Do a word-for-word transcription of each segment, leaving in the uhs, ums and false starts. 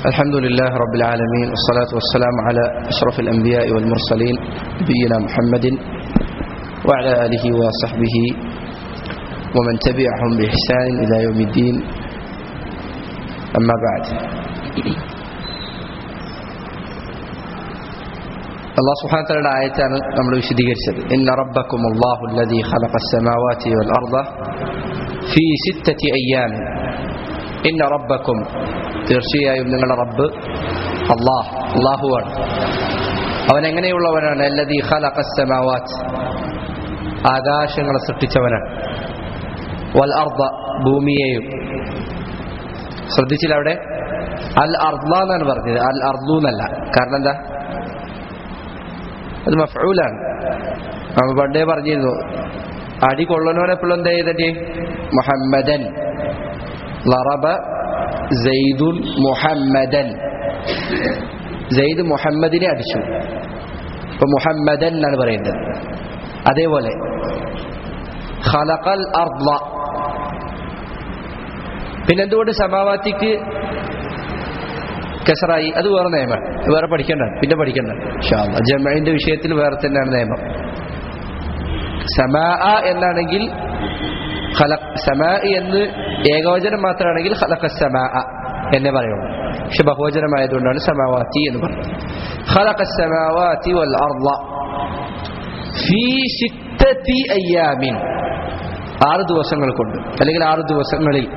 الحمد لله رب العالمين والصلاة والسلام على أشرف الأنبياء والمرسلين نبينا محمد وعلى آله وصحبه ومن تبعهم بإحسان إلى يوم الدين أما بعد. الله سبحانه وتعالى ആയത്താണ് നമ്മൾ വിശദീകരിച്ചത്. ഇന്ന റബ്ബക്കുമുല്ലാഹു الذي خلق السماوات والأرض في ستة أيام. ഇന്ന റബ്ബക്കും, തീർച്ചയായും നിങ്ങളുടെ റബ്ബ് അല്ലാഹ് അല്ലാഹുവാണ്. അവൻ എങ്ങനെയുള്ളവനാണ്? الذي خلق السماوات, ആകാശങ്ങളെ സൃഷ്ടിച്ചവനാണ്. والأرض, ഭൂമിയെയും. ശ്രദ്ധിച്ചില്ല, അവിടെ അൽ അർള എന്നാണ് പറഞ്ഞത്, അൽ അർളു എന്നല്ല. കാരണം എന്താ? അത് മഫ്ഊലാണ്. നമ്മൾ പണ്ടേ പറഞ്ഞിരുന്നു, അടി കൊള്ളനോനെപ്പോഴും എന്താ ചെയ്തിട്ട് മുഹമ്മദൻ, ലറബ സെയ്ദുൻ മുഹമ്മദൻ, സെയ്ദ് മുഹമ്മദിനെ അടിച്ചു. ഇപ്പൊ മുഹമ്മദൻ എന്നാണ് പറയുന്നത്. അതേപോലെ ഖലഖൽ അർള. പിന്നെന്തുകൊണ്ട് സമാവാത്തിക്ക് കസറായി? അത് വേറെ നിയമമാണ്, വേറെ പഠിക്കണ്ട, പിന്നെ പഠിക്കണ്ട ഇൻഷാ അല്ലാഹ്. ജമഇന്റെ വിഷയത്തിൽ വേറെ തന്നെയാണ് നിയമം. സമാ എന്നാണെങ്കിൽ സമാ എന്ന് ഏകവചനം മാത്രമാണെങ്കിൽ ഖലഖസ് സമാ എന്നേ പറയുള്ളൂ. പക്ഷെ ബഹുവചനമായതുകൊണ്ടാണ് സമാവാത്തി എന്ന് പറയുന്നത്. ഖലഖസ് സമാവാതി വൽ അർള ഫീ സിത്തതി അയ്യാമിൻ, ആറ് ദിവസങ്ങൾ കൊണ്ട്, അല്ലെങ്കിൽ ആറ് ദിവസങ്ങളിൽ.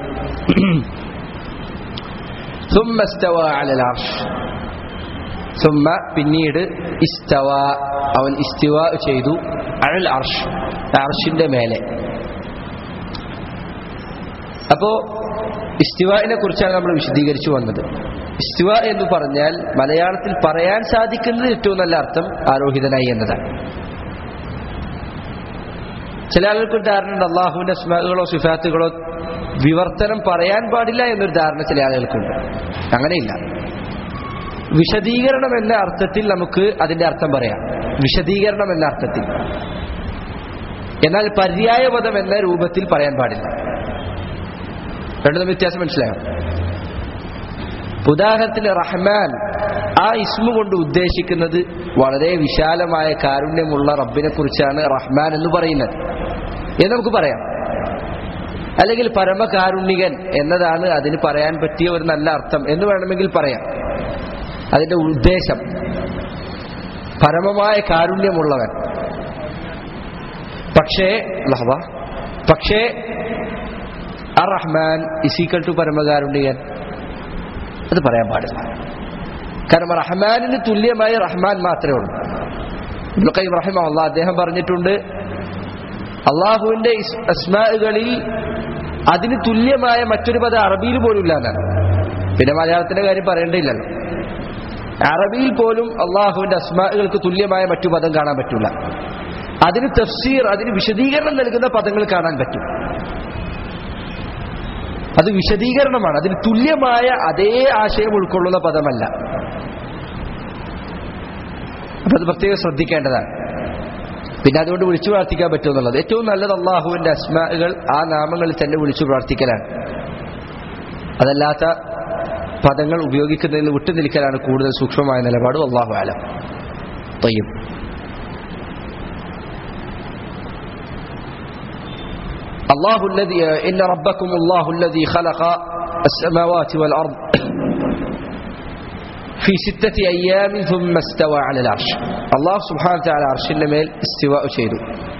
ثم استوى على العرش. ثم പിന്നീട് ഇസ്തവ, അവൻ ഇസ്തിവാ ചെയ്തു, അലൽ അർഷ്, അർഷിന്റെ മേലെ. അപ്പോ ഇസ്തിവാഇനെ കുറിച്ചാണ് നമ്മൾ വിശദീകരിച്ചു വന്നത്. ഇസ്തിവ എന്ന് പറഞ്ഞാൽ മലയാളത്തിൽ പറയാൻ സാധിക്കുന്നത് ഏറ്റവും നല്ല അർത്ഥം ആരോഹിതനായി എന്നതാണ്. ചില ആളുകൾക്ക് ധാരണ ഉണ്ട്, അള്ളാഹുവിന്റെ അസ്മാകളോ സിഫാത്തുകളോ വിവർത്തനം പറയാൻ പാടില്ല എന്നൊരു ധാരണ ചില ആളുകൾക്കുണ്ട്. അങ്ങനെയില്ല. വിശദീകരണം എന്ന അർത്ഥത്തിൽ നമുക്ക് അതിന്റെ അർത്ഥം പറയാം, വിശദീകരണം എന്ന അർത്ഥത്തിൽ. എന്നാൽ പര്യായപദം എന്ന രൂപത്തിൽ പറയാൻ പാടില്ല. രണ്ടും വ്യത്യാസം മനസ്സിലായോ? ഉദാഹരണത്തിന് റഹ്മാൻ, ആ ഇസ്മു കൊണ്ട് ഉദ്ദേശിക്കുന്നത് വളരെ വിശാലമായ കാരുണ്യമുള്ള റബ്ബിനെ കുറിച്ചാണ് റഹ്മാൻ എന്ന് പറയുന്നത് എന്ന് നമുക്ക് പറയാം. അല്ലെങ്കിൽ പരമകാരുണ്യകൻ എന്നതാണ് അതിന് പറയാൻ പറ്റിയ ഒരു നല്ല അർത്ഥം എന്ന് വേണമെങ്കിൽ പറയാം. അതിന്റെ ഉദ്ദേശം പരമമായ കാരുണ്യമുള്ളവൻ. പക്ഷേ പക്ഷേ അർ റഹ്മാൻ ഇസീക്വൽ ടു പരമകാരുണ്യകൻ, അത് പറയാൻ പാടില്ല. കാരണം റഹ്മാനിന് തുല്യമായി റഹ്മാൻ മാത്രമേ ഉള്ളൂ. ഇബ്നു ഖയ്യിം റഹിമഹുല്ലാഹ് അദ്ദേഹം പറഞ്ഞിട്ടുണ്ട്, അള്ളാഹുവിന്റെ അസ്മാഉകളിൽ അതിന് തുല്യമായ മറ്റൊരു പദം അറബിയിൽ പോലും ഇല്ല എന്നാണ്. പിന്നെ മലയാളത്തിന്റെ കാര്യം പറയേണ്ടിയില്ലല്ലോ. അറബിയിൽ പോലും അള്ളാഹുവിന്റെ അസ്മാഉകൾക്ക് തുല്യമായ മറ്റു പദം കാണാൻ പറ്റില്ല. അതിന് തഫ്സീർ, അതിന് വിശദീകരണം നൽകുന്ന പദങ്ങൾ കാണാൻ പറ്റും. അത് വിശദീകരണമാണ്, അതിന് തുല്യമായ അതേ ആശയം ഉൾക്കൊള്ളുന്ന പദമല്ല. അപ്പൊ അത് പ്രത്യേകം ശ്രദ്ധിക്കേണ്ടതാണ്. പിന്നെ അതുകൊണ്ട് വിളിച്ചു പ്രാർത്ഥിക്കാൻ പറ്റുമെന്നുള്ളത് ഏറ്റവും നല്ലത് അള്ളാഹുവിന്റെ അസ്മാകൾ ആ നാമങ്ങളിൽ തന്നെ വിളിച്ചു പ്രാർത്ഥിക്കലാണ്. അതല്ലാത്ത പദങ്ങൾ ഉപയോഗിക്കുന്നതിൽ നിന്ന് വിട്ടുനിൽക്കലാണ് കൂടുതൽ സൂക്ഷ്മമായ നിലപാട്. അല്ലാഹു അലം. തയ്യിബ്. الله الذي إن ربكم الله الذي خلق السماوات والأرض في ستة أيام ثم استوى على العرش. الله سبحانه وتعالى അർശിന്റെ മേൽ ഇസ്തിവാ ചെയ്തു.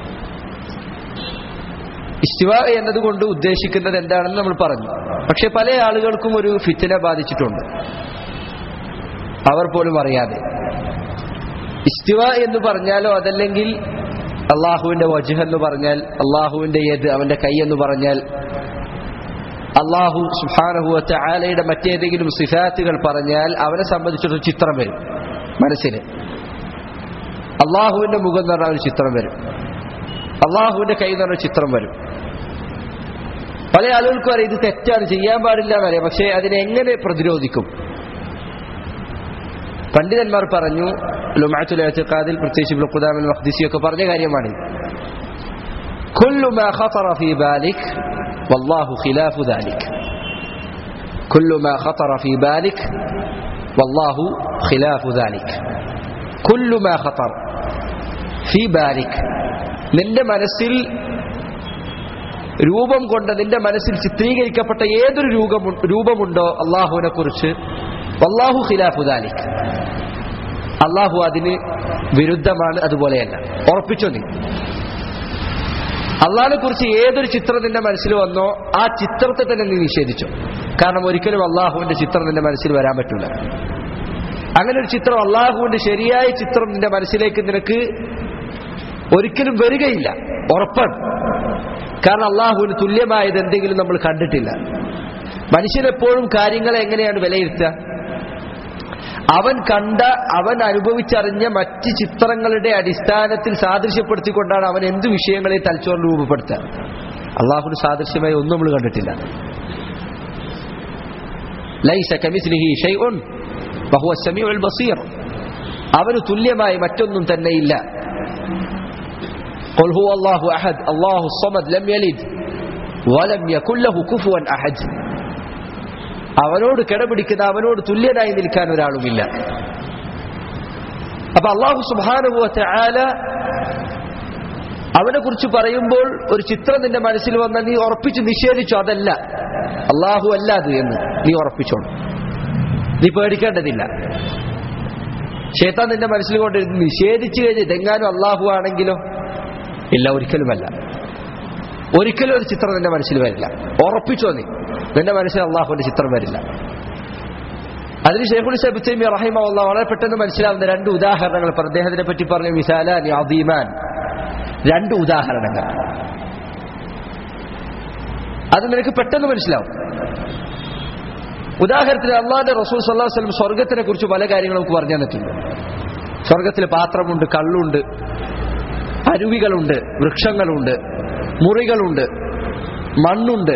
ഇസ്തിവാ എന്നതുകൊണ്ട് ഉദ്ദേശിക്കുന്നത് എന്താണെന്ന് നമ്മൾ പറഞ്ഞു. പക്ഷെ പല ആളുകൾക്കും ഒരു ഫിത്ന ബാധിച്ചിട്ടുണ്ട്, അവർ പോലും അറിയാതെ. ഇസ്തിവാ എന്ന് പറഞ്ഞാലോ അതല്ലെങ്കിൽ അള്ളാഹുവിന്റെ വജ്ഹ് എന്ന് പറഞ്ഞാൽ, അള്ളാഹുവിന്റെ യദ്, അവന്റെ കൈ എന്ന് പറഞ്ഞാൽ, അള്ളാഹു സുബ്ഹാനഹു വ തആലയുടെ മറ്റേതെങ്കിലും സിഫാത്തുകൾ പറഞ്ഞാൽ അവനെ സംബന്ധിച്ചൊരു ചിത്രം വരും മനസ്സിന്. അള്ളാഹുവിന്റെ മുഖം എന്ന് പറഞ്ഞ ഒരു ചിത്രം വരും, അള്ളാഹുവിന്റെ കൈ എന്ന് പറഞ്ഞ ചിത്രം വരും. പല ആളുകൾക്കും അറിയാം ഇത് തെറ്റാണ്, ചെയ്യാൻ പാടില്ല എന്നറിയാം. പക്ഷേ അതിനെങ്ങനെ പ്രതിരോധിക്കും? പണ്ഡിതന്മാർ പറഞ്ഞു, ലുമഅത്തുൽ ഇഅ്തിഖാദിൽ പ്രത്യേകിച്ച് ഇബ്നു ഖുദാമ അൽ മഖ്ദിസി ഒക്കെ പറഞ്ഞ കാര്യമാണ്, കുല്ലു മാ ഖതറ ഫീ ബാലിക് വല്ലാഹു ഖിലാഫു ദാലിക്. കുല്ലു മാ ഖതറ ഫീ ബാലിക് വല്ലാഹു ഖിലാഫു ദാലിക്. കുല്ലു മാ ഖതറ ഫീ ബാലിക്, നിന്റെ മനസ്സിൽ രൂപം കൊണ്ട് നിന്റെ മനസ്സിൽ ചിത്രീകരിക്കപ്പെട്ട ഏതൊരു രൂപമുണ്ടോ അള്ളാഹുവിനെ കുറിച്ച്, വല്ലാഹു ഖിലാഫു ദാലിക്, അള്ളാഹു അതിന് വിരുദ്ധമാണ്, അതുപോലെയല്ല. ഉറപ്പിച്ചോ നീ. അള്ളാഹിനെ കുറിച്ച് ഏതൊരു ചിത്രം നിന്റെ മനസ്സിൽ വന്നോ ആ ചിത്രത്തെ തന്നെ നീ നിഷേധിച്ചോ. കാരണം ഒരിക്കലും അള്ളാഹുവിന്റെ ചിത്രം നിന്റെ മനസ്സിൽ വരാൻ പറ്റില്ല. അങ്ങനെ ഒരു ചിത്രം, അള്ളാഹുവിന്റെ ശരിയായ ചിത്രം നിന്റെ മനസ്സിലേക്ക് നിനക്ക് ഒരിക്കലും വരികയില്ല, ഉറപ്പാണ്. കാരണം അള്ളാഹുവിന് തുല്യമായത് എന്തെങ്കിലും നമ്മൾ കണ്ടിട്ടില്ല. മനുഷ്യനെപ്പോഴും കാര്യങ്ങളെ എങ്ങനെയാണ് വിലയിരുത്തുക? അവൻ കണ്ട, അവൻ അനുഭവിച്ചറിഞ്ഞ മറ്റ് ചിത്രങ്ങളുടെ അടിസ്ഥാനത്തിൽ സാദൃശ്യപ്പെടുത്തിക്കൊണ്ടാണ് അവൻ എന്ത് വിഷയങ്ങളെ തലച്ചോറിൽ രൂപപ്പെടുത്തുക. അള്ളാഹുവിന് സാദൃശ്യമായി ഒന്നും നമ്മൾ കണ്ടിട്ടില്ല. ലൈസ കമിസ്ലിഹി ശൈഉൻ വഹുവ സമീഉൽ ബസീർ, അവന് തുല്യമായി മറ്റൊന്നും തന്നെയില്ല. ഖുൽ ഹുവല്ലാഹു അഹദ് അല്ലാഹു സ്വമദ് ലം യലിദ് വലം യകുൽ ലഹു കുഫുവൻ അഹദ്. അവനോട് കിടപിടിക്കുന്ന, അവനോട് തുല്യനായി നിൽക്കാൻ ഒരാളുമില്ല. അപ്പൊ അല്ലാഹു സുബ്ഹാനഹു വ തആല അവനെ കുറിച്ച് പറയുമ്പോൾ ഒരു ചിത്രം നിന്റെ മനസ്സിൽ വന്നാൽ നീ ഉറപ്പിച്ച് നിഷേധിച്ചു, അതല്ല, അല്ലാഹു അല്ല അത് എന്ന് നീ ഉറപ്പിച്ചോണം. നീ പേടിക്കേണ്ടതില്ല. ശൈത്താൻ നിന്റെ മനസ്സിൽ കൊണ്ട് നിഷേധിച്ചു കഴിഞ്ഞ് ഇതെങ്ങാനും അല്ലാഹു ആണെങ്കിലോ? ഇല്ല, ഒരിക്കലുമല്ല. ഒരിക്കലും ഒരു ചിത്രം നിന്റെ മനസ്സിൽ വരില്ല. ഉറപ്പിച്ചോ നീ, നിന്റെ മനസ്സിൽ അള്ളാഹുവിന്റെ ചിത്രം വരില്ല. അതിന് ശൈഖുൽ ഇസ്ലാം ഇബ്നു തൈമിയ്യ റഹിമഹുല്ലാഹ് വളരെ പെട്ടെന്ന് മനസ്സിലാവുന്ന രണ്ട് ഉദാഹരണങ്ങൾ അദ്ദേഹത്തിനെ പറ്റി പറഞ്ഞു. മിസാലാനി അദീമാൻ, രണ്ട് ഉദാഹരണങ്ങൾ. അത് നിനക്ക് പെട്ടെന്ന് മനസ്സിലാവും. ഉദാഹരണത്തിന് അള്ളാഹുവിന്റെ റസൂൽ സ്വല്ലല്ലാഹു അലൈഹി വസല്ലം സ്വർഗത്തിനെ കുറിച്ച് പല കാര്യങ്ങളും നമുക്ക് പറഞ്ഞു തന്നിട്ടുണ്ട്. സ്വർഗത്തിൽ പാത്രമുണ്ട്, കള്ളുണ്ട്, അരുവികളുണ്ട്, വൃക്ഷങ്ങളുണ്ട്, മുറികളുണ്ട്, മണ്ണുണ്ട്,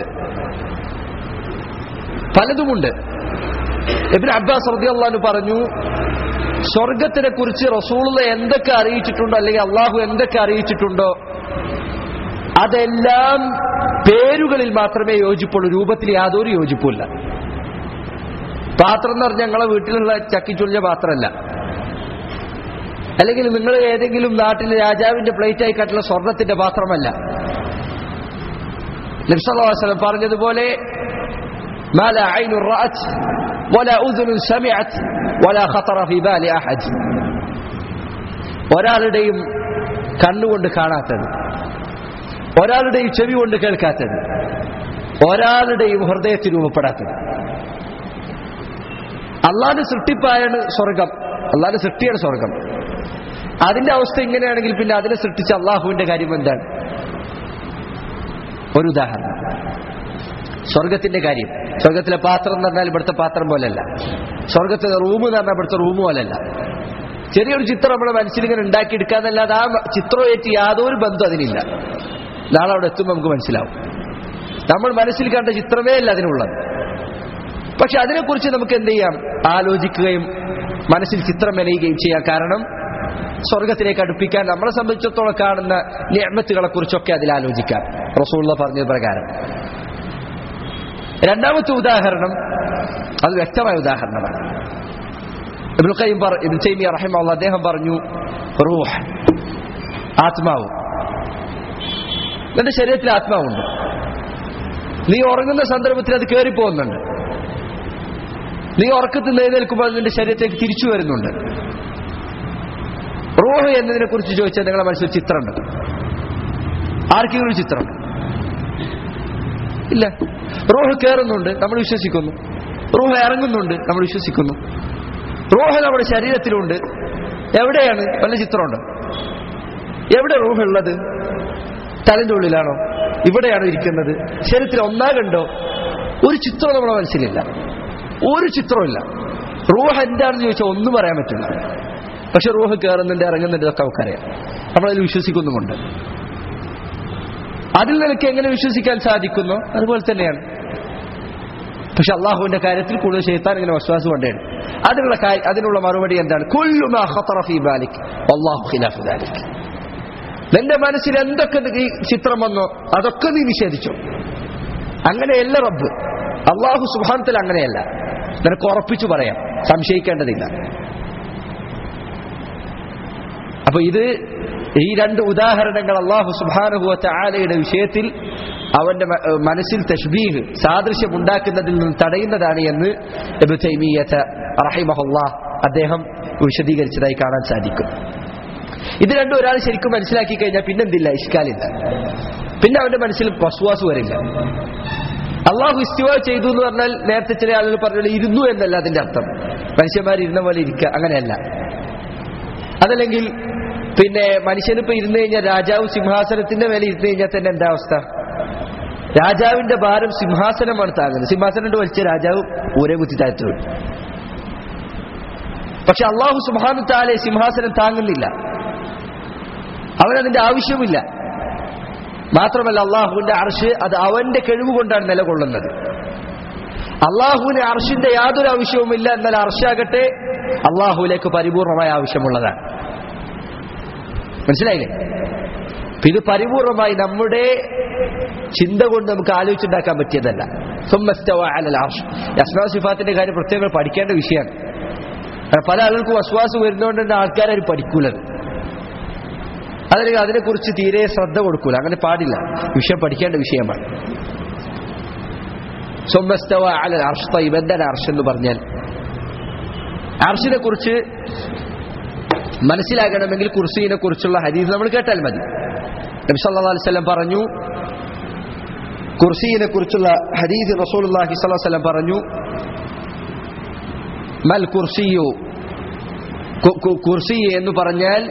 പലതുമുണ്ട്. ഇബ്നു അബ്ബാസ് റളിയല്ലാഹു അൻഹു പറഞ്ഞു, സ്വർഗത്തിനെ കുറിച്ച് റസൂലുള്ളാഹി എന്തൊക്കെ അറിയിച്ചിട്ടുണ്ടോ, അല്ലെങ്കിൽ അള്ളാഹു എന്തൊക്കെ അറിയിച്ചിട്ടുണ്ടോ അതെല്ലാം പേരുകളിൽ മാത്രമേ യോജിപ്പുള്ളൂ, രൂപത്തിൽ യാതൊരു യോജിപ്പുമില്ല. പാത്രം എന്ന് പറഞ്ഞാൽ ഞങ്ങളെ വീട്ടിലുള്ള ചക്കിച്ചുളിഞ്ഞ പാത്രമല്ല, അല്ലെങ്കിൽ നിങ്ങൾ ഏതെങ്കിലും നാട്ടിലെ രാജാവിന്റെ പ്ലേറ്റ് ആയി കണ്ടുള്ള സ്വർണത്തിന്റെ പാത്രമല്ല. നബി സല്ലല്ലാഹു അലൈഹി വസല്ലം പറഞ്ഞതുപോലെ മാ ലാ ഐനു റഅത് വലാ ഉദുനു സമിഅത് വലാ ഖതറ ഫീ ബാലി അഹദ്, ഒരാളുടെയും കണ്ണുകൊണ്ട് കാണാത്തത്, ഒരാളുടെയും ചെവി കൊണ്ട് കേൾക്കാത്തത്, ഒരാളുടെയും ഹൃദയത്തിൽ രൂപപ്പെടാത്തത്. അള്ളാഹുവിന്റെ സൃഷ്ടിപ്പായാണ് സ്വർഗം, അള്ളാഹുവിന്റെ സൃഷ്ടിയാണ് സ്വർഗം. അതിന്റെ അവസ്ഥ ഇങ്ങനെയാണെങ്കിൽ പിന്നെ അതിനെ സൃഷ്ടിച്ച അള്ളാഹുവിന്റെ കാര്യം എന്താണ്? ഒരു ഉദാഹരണം, സ്വർഗത്തിന്റെ കാര്യം. സ്വർഗത്തിലെ പാത്രം എന്ന് പറഞ്ഞാൽ ഇവിടുത്തെ പാത്രം പോലെയല്ല. സ്വർഗത്തിലെ റൂം എന്ന് പറഞ്ഞാൽ ഇവിടുത്തെ റൂം പോലെയല്ല. ചെറിയൊരു ചിത്രം നമ്മുടെ മനസ്സിലിങ്ങനെ ഉണ്ടാക്കിയെടുക്കാന്നല്ലാതെ ആ ചിത്രമായിട്ട് യാതൊരു ബന്ധം അതിനില്ല. നാളെ അവിടെ എത്തുമ്പോൾ നമുക്ക് മനസ്സിലാവും. നമ്മൾ മനസ്സിൽ കണ്ട ചിത്രമേ അല്ല അതിനുള്ളത്. പക്ഷെ അതിനെക്കുറിച്ച് നമുക്ക് എന്ത് ചെയ്യാം? ആലോചിക്കുകയും മനസ്സിൽ ചിത്രം മെനയുകയും ചെയ്യാം. കാരണം സ്വർഗത്തിലേക്ക് അടുപ്പിക്കാൻ നമ്മളെ സംബന്ധിച്ചിടത്തോളം കാണുന്ന നിഅമത്തുകളെ കുറിച്ചൊക്കെ അതിൽ ആലോചിക്കാം, റസൂലുള്ളാഹി പറഞ്ഞ പ്രകാരം. രണ്ടാമത്തെ ഉദാഹരണം അത് വ്യക്തമായ ഉദാഹരണമാണ്. ഇബ്നുൽ ഖയ്യിം ഇബ്നു തൈമിയ്യ റഹിമഹുല്ലാഹ് അദ്ദേഹം പറഞ്ഞു, റൂഹ്, ആത്മാവ്. നിന്റെ ശരീരത്തിൽ ആത്മാവുണ്ട്. നീ ഉറങ്ങുന്ന സന്ദർഭത്തിൽ അത് കയറിപ്പോകുന്നുണ്ട്. നീ ഉറക്കത്തിൽ എഴുന്നേൽക്കുമ്പോൾ അത് നിന്റെ ശരീരത്തേക്ക് തിരിച്ചു വരുന്നുണ്ട്. റൂഹ് എന്നതിനെ കുറിച്ച് ചോദിച്ചാൽ നിങ്ങളുടെ മനസ്സിൽ ചിത്രമുണ്ട്. ആർക്കെങ്കിലും ഒരു ചിത്രമുണ്ട്? ഇല്ല. റൂഹ് കയറുന്നുണ്ട്, നമ്മൾ വിശ്വസിക്കുന്നു. റൂഹ് ഇറങ്ങുന്നുണ്ട്, നമ്മൾ വിശ്വസിക്കുന്നു. റൂഹ് നമ്മുടെ ശരീരത്തിലുണ്ട്. എവിടെയാണ്? വല്ല ചിത്രമുണ്ട്? എവിടെ റൂഹ് ഉള്ളത്? തലന്റെ ഉള്ളിലാണോ? ഇവിടെയാണോ ഇരിക്കുന്നത്? ശരീരത്തിൽ ഒന്നാകണ്ടോ? ഒരു ചിത്രം നമ്മുടെ മനസ്സിലില്ല, ഒരു ചിത്രമില്ല. റൂഹ് എന്താണെന്ന് ചോദിച്ചാൽ ഒന്നും പറയാൻ പറ്റില്ല. പക്ഷെ റൂഹ് കയറുന്നുണ്ട്, ഇറങ്ങുന്നുണ്ട്, ഇതൊക്കെ നമുക്കറിയാം. നമ്മളതിൽ വിശ്വസിക്കുന്നുമുണ്ട്. അതിൽ നിനക്ക് എങ്ങനെ വിശ്വസിക്കാൻ സാധിക്കുന്നോ അതുപോലെ തന്നെയാണ്. പക്ഷെ അള്ളാഹുവിന്റെ കാര്യത്തിൽ കൂടുതൽ ശൈത്താൻ ഇങ്ങനെ വസ്വാസ് കൊണ്ടേണ്. അതിനുള്ള അതിനുള്ള മറുപടി എന്താണ്? കുല്ലു മാ ഖതറ ഫീ ബാലിക് വല്ലാഹു ഖിലാഫു ദാലിക്. നിന്റെ മനസ്സിൽ എന്തൊക്കെ ഈ ചിത്രം വന്നോ അതൊക്കെ നീ നിഷേധിച്ചോ. അങ്ങനെയല്ല റബ്ബ്. അല്ലാഹു സുബ്ഹാനഹു വതആല അങ്ങനെയല്ല. നിനക്ക് ഉറപ്പിച്ചു പറയാം, സംശയിക്കേണ്ടതില്ല. അപ്പൊ ഇത് ഈ രണ്ട് ഉദാഹരണങ്ങൾ അല്ലാഹു സുബ്ഹാനഹു വതആലയുടെ വിഷയത്തിൽ അവന്റെ മനസ്സിൽ തശ്ബീഹ് സാദൃശ്യം ഉണ്ടാക്കുന്നതിൽ നിന്ന് തടയുന്നതാണ് എന്ന് ഇബ്നു തൈമിയ്യത റഹിമഹുല്ലാഹ് അദ്ദേഹം വിശദീകരിച്ചതായി കാണാൻ സാധിക്കും. ഇത് രണ്ടും ഒരാൾ ശരിക്കും മനസ്സിലാക്കി കഴിഞ്ഞാൽ പിന്നെന്തില്ല, ഇഷ്കാലില്ല. പിന്നെ അവന്റെ മനസ്സിൽ വസ്വാസ് വരില്ല. അള്ളാഹു ഇസ്തിവാ ചെയ്തു എന്ന് പറഞ്ഞാൽ നേരത്തെ ചില ആളുകൾ പറഞ്ഞ ഇരുന്നു എന്നല്ല അതിന്റെ അർത്ഥം. മനുഷ്യന്മാർ ഇരുന്ന പോലെ ഇരിക്കുക, അങ്ങനെയല്ല. അതല്ലെങ്കിൽ പിന്നെ മനുഷ്യനിപ്പോ ഇരുന്നു കഴിഞ്ഞാൽ രാജാവ് സിംഹാസനത്തിന്റെ മേലെ ഇരുന്നു കഴിഞ്ഞാൽ തന്നെ എന്താ അവസ്ഥ? രാജാവിന്റെ ഭാരം സിംഹാസനമാണ് താങ്ങുന്നത്. സിംഹാസനം വലിച്ച രാജാവ് ഊരെ കുത്തി താഴ്ത്തു. പക്ഷെ അള്ളാഹു സുബ്ഹാനഹു തആല സിംഹാസനം താങ്ങുന്നില്ല, അവനതിന്റെ ആവശ്യമില്ല. മാത്രമല്ല അള്ളാഹുവിന്റെ അർശ് അത് അവന്റെ കഴിവ് കൊണ്ടാണ് നിലകൊള്ളുന്നത്. അള്ളാഹുവിന് അർശിന്റെ യാതൊരു ആവശ്യവുമില്ല. എന്നാൽ അർശാകട്ടെ അള്ളാഹുവിലേക്ക് പരിപൂർണമായ ആവശ്യമുള്ളതാണ്. മനസ്സിലായില്ലേ? ഇത് പരിപൂർണമായി നമ്മുടെ ചിന്ത കൊണ്ട് നമുക്ക് ആലോചിച്ചുണ്ടാക്കാൻ പറ്റിയതല്ല. സുമ്മസ്തവ അലൽ അർശ്. അസ്മാഉ സിഫാത്തിന്റെ കാര്യം പ്രത്യേകം പഠിക്കേണ്ട വിഷയമാണ്. പല ആളുകൾക്കും വസ്വാസ് വരുന്നതുകൊണ്ട് ആൾക്കാരും പഠിക്കൂലത്. അതല്ലെങ്കിൽ അതിനെക്കുറിച്ച് തീരെ ശ്രദ്ധ കൊടുക്കൂല. അങ്ങനെ പാടില്ല. വിഷയം പഠിക്കേണ്ട വിഷയമാണ്. സുമ്മസ്തവ അലൽ അർശ്. തയ്യിബ്, എന്താണ് അർശ് എന്ന് പറഞ്ഞാൽ? അർശിനെ കുറിച്ച് മനസ്സിലാകണമെങ്കിൽ കുർസിയെ കുറിച്ചുള്ള ഹദീസ് നമ്മൾ കേട്ടാൽ മതി. നബി സല്ലല്ലാഹു അലൈഹി വസല്ലം പറഞ്ഞു, കുർസിയെ കുറിച്ചുള്ള ഹദീസ് റസൂലുള്ളാഹി സ്വല്ലല്ലാഹു അലൈഹി വസല്ലം പറഞ്ഞു, മൽ കുർസിയു, കുർസി എന്ന് പറഞ്ഞാൽ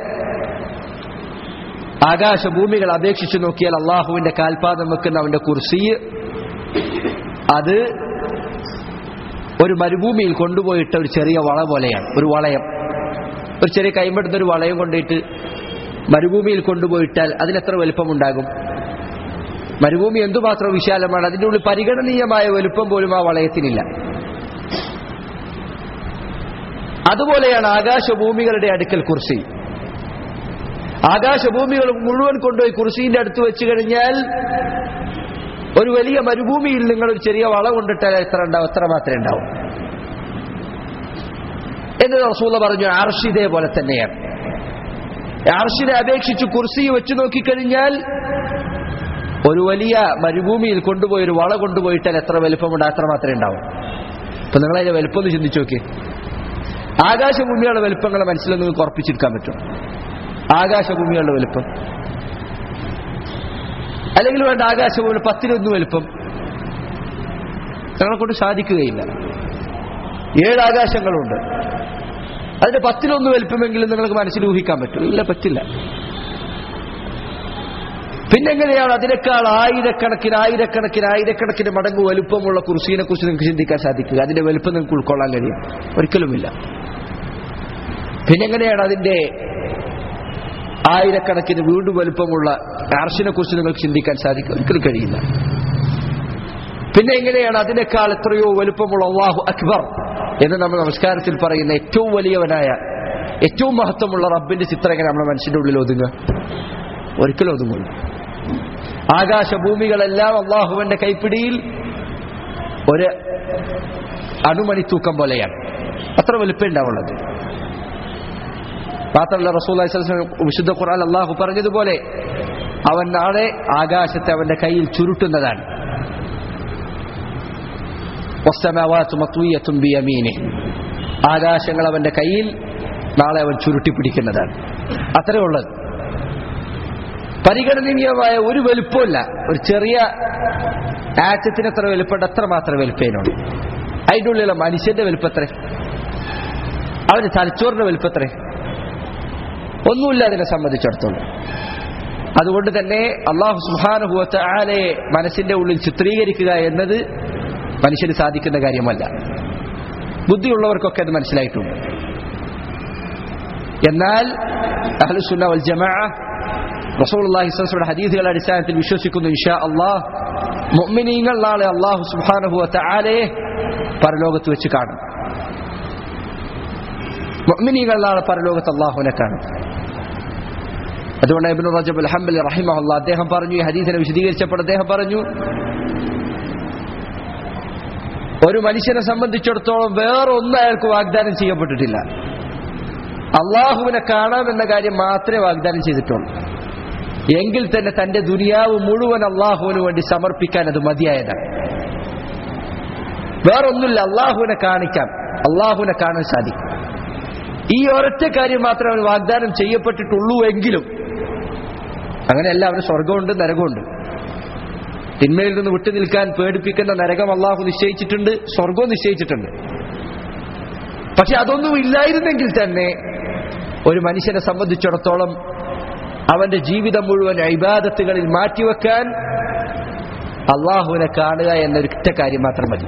ആകാശഭൂമികൾ അപേക്ഷിച്ചു നോക്കിയാൽ അള്ളാഹുവിന്റെ കാൽപാദം വെക്കുന്ന അവന്റെ കുർസി അത് ഒരു മരുഭൂമിയിൽ കൊണ്ടുപോയിട്ട ഒരു ചെറിയ വള പോലെയാണ്. ഒരു വളയം, ഒരു ചെറിയ കൈമെടുത്തൊരു വളയം കൊണ്ടിട്ട് മരുഭൂമിയിൽ കൊണ്ടുപോയിട്ടാൽ അതിനെത്ര വലുപ്പമുണ്ടാകും? മരുഭൂമി എന്തുമാത്രം വിശാലമാണ്. അതിൻ്റെ ഉള്ളിൽ പരിഗണനീയമായ വലുപ്പം പോലും ആ വളയത്തിനില്ല. അതുപോലെയാണ് ആകാശഭൂമികളുടെ അടുക്കൽ കുർസി. ആകാശഭൂമികൾ മുഴുവൻ കൊണ്ടുപോയി കുർസിന്റെ അടുത്ത് വെച്ച് കഴിഞ്ഞാൽ ഒരു വലിയ മരുഭൂമിയിൽ നിങ്ങൾ ഒരു ചെറിയ വള കൊണ്ടിട്ടാൽ എത്ര ഉണ്ടാവും? എത്ര മാത്രമേ ഉണ്ടാവും എന്ന് റസൂൽ പറഞ്ഞു. അർശ് ഇതേപോലെ തന്നെയാണ്. അർശിനെ അപേക്ഷിച്ച് കുർസി വെച്ച് നോക്കിക്കഴിഞ്ഞാൽ ഒരു വലിയ മരുഭൂമിയിൽ കൊണ്ടുപോയി ഒരു വള കൊണ്ടുപോയിട്ടാൽ എത്ര വലുപ്പമുണ്ട്? അത്ര മാത്രമേ ഉണ്ടാവും. അപ്പൊ നിങ്ങളതിന്റെ വലുപ്പം ഒന്ന് ചിന്തിച്ചു നോക്കി. ആകാശഭൂമികളുടെ വലുപ്പങ്ങളെ മനസ്സിലൊന്ന് നിങ്ങൾക്ക് ഉറപ്പിച്ചെടുക്കാൻ പറ്റും? ആകാശഭൂമികളുടെ വലുപ്പം അല്ലെങ്കിൽ വേണ്ട ആകാശഭൂമി പത്തിലൊന്ന് വലുപ്പം നിങ്ങളെ കൊണ്ട് സാധിക്കുകയില്ല. ഏഴ് ആകാശങ്ങളുണ്ട്, അതിന്റെ പത്തിലൊന്ന് വലുപ്പമെങ്കിലും നിങ്ങൾക്ക് മനസ്സിൽ ഊഹിക്കാൻ പറ്റും? ഇല്ല, പറ്റില്ല. പിന്നെങ്ങനെയാണ് അതിനേക്കാൾ ആയിരക്കണക്കിന് ആയിരക്കണക്കിന് ആയിരക്കണക്കിന് മടങ്ങ് വലുപ്പമുള്ള കുർസിയെ കുറിച്ച് നിങ്ങൾക്ക് ചിന്തിക്കാൻ സാധിക്കുക? അതിന്റെ വലുപ്പം നിങ്ങൾക്ക് ഉൾക്കൊള്ളാൻ കഴിയും? ഒരിക്കലുമില്ല. പിന്നെങ്ങനെയാണ് അതിന്റെ ആയിരക്കണക്കിന് വീണ്ടും വലുപ്പമുള്ള അർശിനെ കുറിച്ച് നിങ്ങൾക്ക് ചിന്തിക്കാൻ സാധിക്കും? ഒരിക്കലും കഴിയില്ല. പിന്നെ എങ്ങനെയാണ് അതിനേക്കാൾ എത്രയോ വലുപ്പമുള്ള അല്ലാഹു അക്ബർ എന്ന് നമ്മൾ നമസ്കാരത്തിൽ പറയുന്ന ഏറ്റവും വലിയവനായ ഏറ്റവും മഹത്വമുള്ള റബ്ബിന്റെ ചിത്രം എങ്ങനെ നമ്മുടെ മനസ്സിന്റെ ഉള്ളിൽ ഒതുങ്ങുക? ഒരിക്കലും ഒതുങ്ങുള്ളൂ. ആകാശഭൂമികളെല്ലാം അള്ളാഹുവിന്റെ കൈപ്പിടിയിൽ ഒരു അണുമണി തൂക്കം പോലെയാണ്. അത്ര വലുപ്പം ഉണ്ടാവുള്ളത്. മാത്രമല്ല റസൂലുള്ളാഹി സ്വല്ലല്ലാഹു അലൈഹി വസല്ലം വിശുദ്ധ ഖുർആൻ അല്ലാഹു പറഞ്ഞതുപോലെ അവൻ നാളെ ആകാശത്തെ അവന്റെ കയ്യിൽ ചുരുട്ടുന്നതാണ്. വസ്സമാവാതു മത്വിയത്തുൻ ബിയമീനിഹി, ആകാശങ്ങൾ അവന്റെ കയ്യിൽ നാളെ അവൻ ചുരുട്ടി പിടിക്കുന്നതാണ്. അത്രേ ഉള്ളത്. പരിഗണനീയമായ ഒരു വലുപ്പമില്ല. ഒരു ചെറിയ ആറ്റത്തിന് എത്ര വലുപ്പമുണ്ട് അത്ര മാത്രമേ വലുപ്പേനുള്ളൂ. അതിൻ്റെ ഉള്ളിലുള്ള മനുഷ്യന്റെ വലുപ്പത്രേ? അവന്റെ തലച്ചോറിന്റെ വലുപ്പത്രേ? ഒന്നുമില്ല അതിനെ സംബന്ധിച്ചിടത്തോളം. അതുകൊണ്ട് തന്നെ അല്ലാഹു സുബ്ഹാനഹു വ തആലയെ മനസ്സിന്റെ ഉള്ളിൽ ചിത്രീകരിക്കുക എന്നത് മനുഷ്യന് സാധിക്കുന്ന കാര്യമല്ല. ബുദ്ധിയുള്ളവർക്കൊക്കെ അത് മനസ്സിലായിട്ടുണ്ട്. എന്നാൽ അഹ്ലുസുന്ന വൽ ജമാഅ റസൂലുള്ളാഹി സ്വല്ലല്ലാഹു അലൈഹി വസല്ലം ഹദീസുകളുടെ അടിസ്ഥാനത്തിൽ വിശ്വസിക്കുന്നു ഇൻഷാ അല്ലാഹ് മുഅ്മിനീങ്ങൾ നാളെ അല്ലാഹു സുബ്ഹാനഹു വ തആലയെ പരലോകത്ത് വെച്ച് കാണും. മുഅ്മിനീങ്ങൾ നാളെ പരലോകത്ത് അല്ലാഹുവിനെ കാണും. അതുകൊണ്ട് ഇബ്നു റജബ് അൽ ഹംബലി റഹിമഹുല്ലാഹ് അദ്ദേഹം പറഞ്ഞു, ഈ ഹദീസിനെ വിശദീകരിച്ചപ്പോൾ അദ്ദേഹം പറഞ്ഞു, ഒരു മനുഷ്യനെ സംബന്ധിച്ചിടത്തോളം വേറെ ഒന്നും അയാൾക്ക് വാഗ്ദാനം ചെയ്യപ്പെട്ടിട്ടില്ല. അള്ളാഹുവിനെ കാണാമെന്ന കാര്യം മാത്രമേ വാഗ്ദാനം ചെയ്തിട്ടുള്ളൂ. എങ്കിൽ തന്നെ തന്റെ ദുനിയാവ് മുഴുവൻ അള്ളാഹുവിന് വേണ്ടി സമർപ്പിക്കാൻ അത് മതിയായതാണ്. വേറൊന്നുമില്ല, അള്ളാഹുവിനെ കാണിക്കാം, അള്ളാഹുവിനെ കാണാൻ സാധിക്കും. ഈ ഒരൊറ്റ കാര്യം മാത്രമേ അവന് വാഗ്ദാനം ചെയ്യപ്പെട്ടിട്ടുള്ളൂ. എങ്കിലും അങ്ങനെയല്ല, അവന് സ്വർഗമുണ്ട്, നരകമുണ്ട്. തിന്മയിൽ നിന്ന് വിട്ടു നിൽക്കാൻ പേടിപ്പിക്കുന്ന നരകം അള്ളാഹു നിശ്ചയിച്ചിട്ടുണ്ട്, സ്വർഗവും നിശ്ചയിച്ചിട്ടുണ്ട്. പക്ഷെ അതൊന്നും ഇല്ലായിരുന്നെങ്കിൽ തന്നെ ഒരു മനുഷ്യനെ സംബന്ധിച്ചിടത്തോളം അവന്റെ ജീവിതം മുഴുവൻ ഇബാദത്തുകളിൽ മാറ്റിവെക്കാൻ അള്ളാഹുവിനെ കാണുക എന്നൊരൊറ്റ കാര്യം മാത്രം മതി.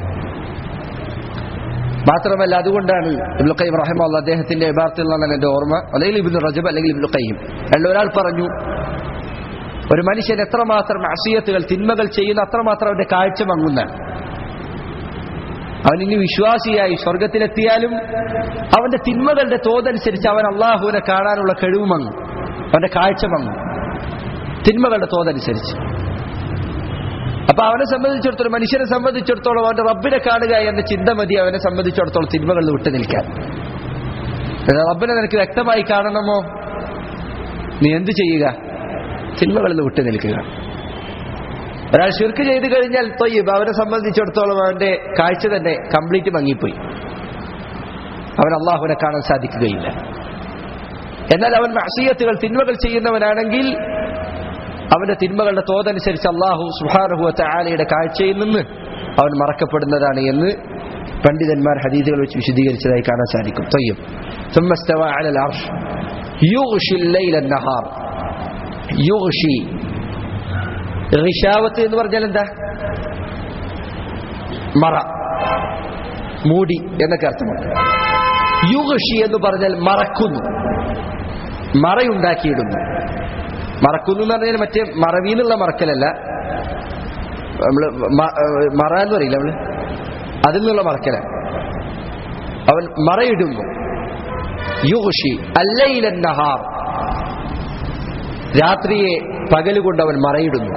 മാത്രമല്ല, അതുകൊണ്ടാണ് ഇബ്നു ഖയ്യിം റഹിമഹുല്ലാഹ് അദ്ദേഹത്തിന്റെ ഇബാറത്തിൽ നിന്നാണ് എന്റെ ഓർമ്മ, അല്ലെങ്കിൽ ഇബ്നു റജബ് അല്ലെങ്കിൽ ഇബ്നു ഖയ്യിം അല്ല, ഒരാൾ പറഞ്ഞു, ഒരു മനുഷ്യൻ എത്രമാത്രം മഅസിയത്തുകൾ, തിന്മകൾ ചെയ്യുന്ന അത്രമാത്രം അവന്റെ കാഴ്ച മങ്ങുന്നതാണ്. അവൻ ഇനി വിശ്വാസിയായി സ്വർഗത്തിലെത്തിയാലും അവന്റെ തിന്മകളുടെ തോതനുസരിച്ച് അവൻ അള്ളാഹുവിനെ കാണാനുള്ള കഴിവ് മങ്ങും, അവന്റെ കാഴ്ച മങ്ങും തിന്മകളുടെ തോതനുസരിച്ച്. അപ്പൊ അവനെ സംബന്ധിച്ചിടത്തോളം, മനുഷ്യനെ സംബന്ധിച്ചിടത്തോളം അവന്റെ റബ്ബിനെ കാണുക എന്ന ചിന്ത മതി അവനെ സംബന്ധിച്ചിടത്തോളം തിന്മകളിൽ വിട്ടു നിൽക്കാൻ. റബ്ബിനെ നിനക്ക് വ്യക്തമായി കാണണമോ, നീ എന്ത് ചെയ്യുക? തിന്മകളിൽ വിട്ടു നിൽക്കുക. ഒരാൾ ശിർക്ക് ചെയ്ത് കഴിഞ്ഞാൽ ത്വയ്യിബ്, അവനെ സംബന്ധിച്ചിടത്തോളം അവന്റെ കാഴ്ച തന്നെ കംപ്ലീറ്റ് മങ്ങിപ്പോയി, അവൻ അള്ളാഹുവിനെ കാണാൻ സാധിക്കുകയില്ല. എന്നാൽ അവൻ മഅസിയത്തുകൾ, തിന്മകൾ ചെയ്യുന്നവനാണെങ്കിൽ അവന്റെ തിന്മകളുടെ തോതനുസരിച്ച് അള്ളാഹു സുബ്ഹാനഹു വ തആലയുടെ കാഴ്ചയിൽ നിന്ന് അവൻ മറക്കപ്പെടുന്നതാണ് എന്ന് പണ്ഡിതന്മാർ ഹദീസുകൾ വെച്ച് വിശദീകരിച്ചതായി കാണാൻ സാധിക്കും. ത്വയ്യിബ് ثم استوى على العرش يغشي الليل النهار. യുഗ്ഷി, ഗിശാവത്ത് എന്ന് പറഞ്ഞാൽ എന്താ? മറ, മൂടി എന്നൊക്കെ അർത്ഥമുണ്ട്. യുഗ്ഷി എന്ന് പറഞ്ഞാൽ മറക്കുന്നു, മറയുണ്ടാക്കിയിടുന്നു. മറക്കുന്നു എന്ന് പറഞ്ഞാൽ മറ്റേ മറവിന്നുള്ള മറക്കലല്ല, നമ്മള് മറ എന്ന് പറയില്ല നമ്മള്, അതിൽ നിന്നുള്ള മറക്കല. അവൻ മറയിടുന്നു. യുഗ്ഷി അല്ലൈല നഹാർ, രാത്രിയെ പകലുകൊണ്ട് അവൻ മറയിടുന്നു.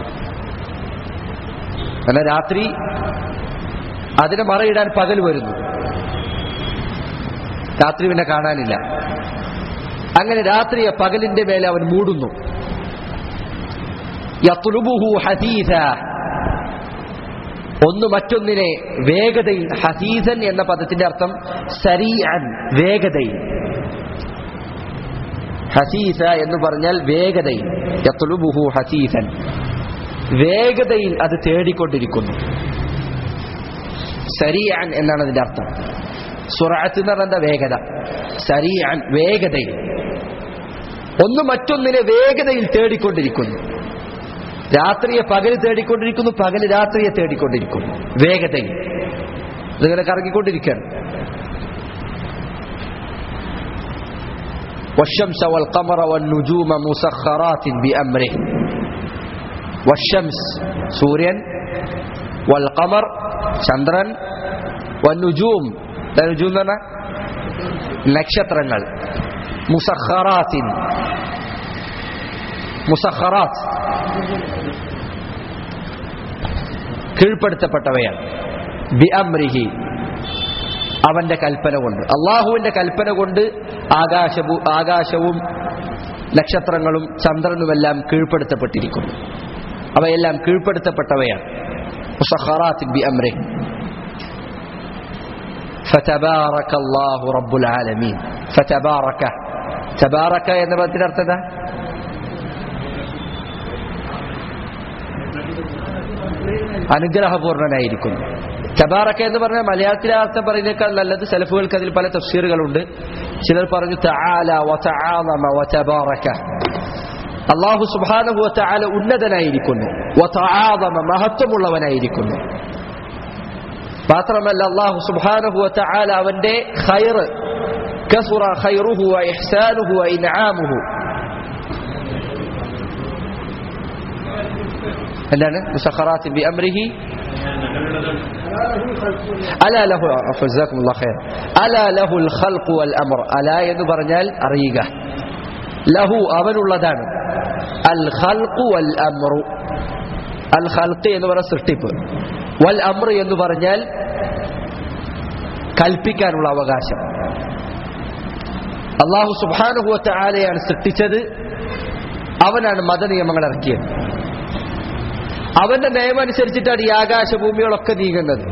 എന്നാൽ രാത്രി അതിനെ മറയിടാൻ പകൽ വരുന്നു, രാത്രി പിന്നെ കാണാനില്ല. അങ്ങനെ രാത്രിയെ പകലിന്റെ മേലെ അവൻ മൂടുന്നു. യത്ലുബുഹു ഹസീസ, ഒന്ന് മറ്റൊന്നിനെ വേഗതയിൽ. ഹസീസൻ എന്ന പദത്തിന്റെ അർത്ഥം സരീഅൻ, വേഗതയിൽ. ഹസീസ എന്ന് പറഞ്ഞാൽ വേഗതയിൽ. യത്ലുബുഹു ഹസീസൻ, വേഗതയിൽ അത് തേടിക്കൊണ്ടിരിക്കുന്നു. സരീഅൻ എന്നാണ് അതിന്റെ അർത്ഥം. സുറഅത്ത് എന്ന് പറഞ്ഞാൽ വേഗത, സരീഅൻ വേഗതയിൽ. ഒന്ന് മറ്റൊന്നിനെ വേഗതയിൽ തേടിക്കൊണ്ടിരിക്കുന്നു. രാത്രിയെ പകൽ തേടിക്കൊണ്ടിരിക്കുന്നു, പകല് രാത്രിയെ തേടിക്കൊണ്ടിരിക്കുന്നു, വേഗതയിൽ. ഇതിങ്ങനെ കറങ്ങിക്കൊണ്ടിരിക്കുകയാണ്. والشمس والقمر والنجوم مسخرات بأمره. والشمس സൂര്യൻ, والقمر ചന്ദ്രൻ, والنجوم നജൂം എന്ന് പറഞ്ഞാൽ നക്ഷത്രങ്ങൾ, മുസഖറാത്തിൻ, മുസഖറാത്ത് കീഴ്പ്പെടുത്തപ്പെട്ടവയാണ്. ബിഅംരിഹി, അവന്റെ കൽപ്പന കൊണ്ട്, അള്ളാഹുവിന്റെ കൽപ്പന കൊണ്ട് ആകാശവും ആകാശവും നക്ഷത്രങ്ങളും ചന്ദ്രനുമെല്ലാം കീഴ്പ്പെടുത്തപ്പെട്ടിരിക്കുന്നു. അവയെല്ലാം കീഴ്പ്പെടുത്തപ്പെട്ടവയാണ്. മുസഖറാത്തിൻ ബിഅംരിഹി. فتبارك الله رب العالمين. فتبارك, تبارك എന്ന പദത്തിന്റെ അർത്ഥം എന്താ? അനുഗ്രഹപൂർണനായിരിക്കുന്നു. തബാറക എന്ന് പറഞ്ഞാൽ മലയാളത്തിലെ അർത്ഥം പറയുന്നേക്കാൾ നല്ലത്. സലഫുകൾക്ക് അതിൽ പല തഫ്സീറുകളുണ്ട്. ചിലർ പറഞ്ഞു തആല വതആലമ വതബാറക, അല്ലാഹു സുബ്ഹാനഹു വ തആല ഉന്നതനായിരിക്കുന്നു, വതആലമ മഹത്വമുള്ളവനായിരിക്കുന്നു. മാത്രമല്ല അല്ലാഹു സുബ്ഹാനഹു വ തആല അവന്റെ ഖൈർ, കസുറ ഖൈറുഹു വ ഇഹ്സാനുഹു വ ഇൻആമുഹു. എന്താണ് മുസഖറാത്തിൻ ബിഅംരിഹി. അലാ ലഹു ഫജസാകുമുല്ലാഹു ഖൈർ. അലാ ലഹുൽ ഖൽഖു വൽ അംർ. അലാ എന്ന് പറഞ്ഞാൽ അറിയുക, ലഹു അവനുള്ളതാണ്, അൽ ഖൽഖു വൽ അംറു. അൽ ഖൽഖ് എന്ന് പറഞ്ഞാൽ സൃഷ്ടിപ്പ്, വൽ അംർ എന്ന് പറഞ്ഞാൽ കൽപ്പിക്കാനുള്ള അവകാശം. അല്ലാഹു സുബ്ഹാനഹു വ തആലയാണ് സൃഷ്ടിച്ചത്, അവനാണ് മതനിയമങ്ങൾ ഇറക്കിയത്. അവന്റെ നിയമം അനുസരിച്ചിട്ടാണ് ഈ ആകാശഭൂമികളൊക്കെ നീങ്ങുന്നത്.